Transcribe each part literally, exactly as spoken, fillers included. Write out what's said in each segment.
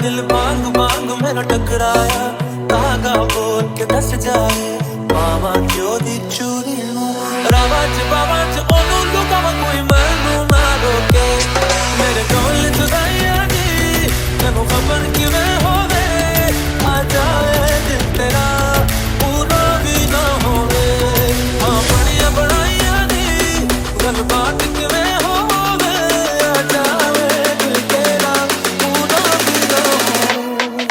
दिल मांग मांग मेरा टकराया धागा बोल के दस जाए मामा क्यों दी चूरी रावा च बावा च ओनू लुकावा कोई मैनू ना रोके मेरे ढोल जुदाइयां दी मैनू खबर किवें होवे आ जाए दिल तेरा पूरा भी ना होवे हाँ बड़िया बड़ाइयां दी गल बात किवें होवे आ जाए दिल तेरा पूरा भी ना होवे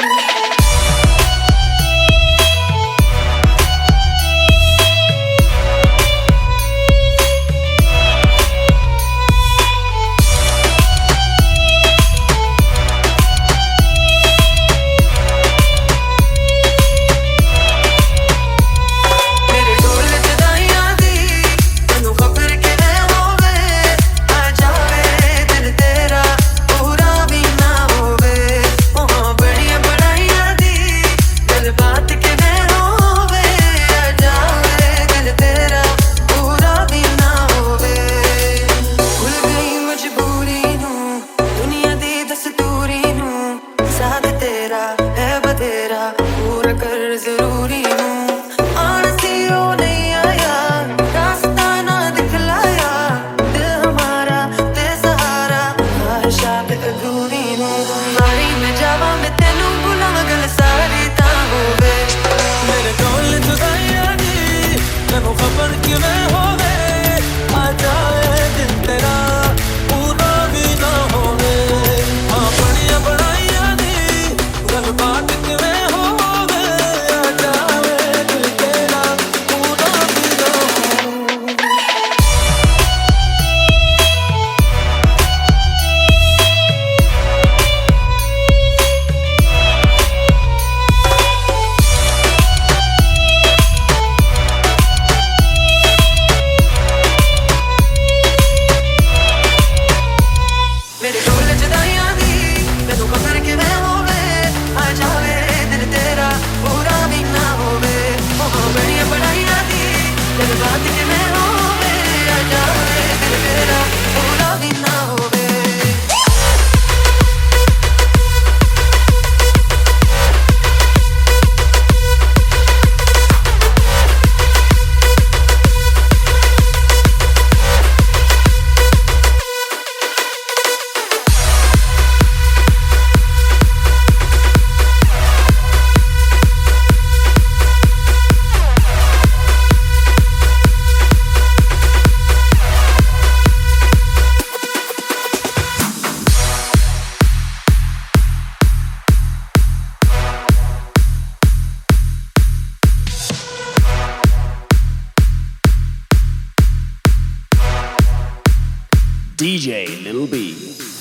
D J Little B.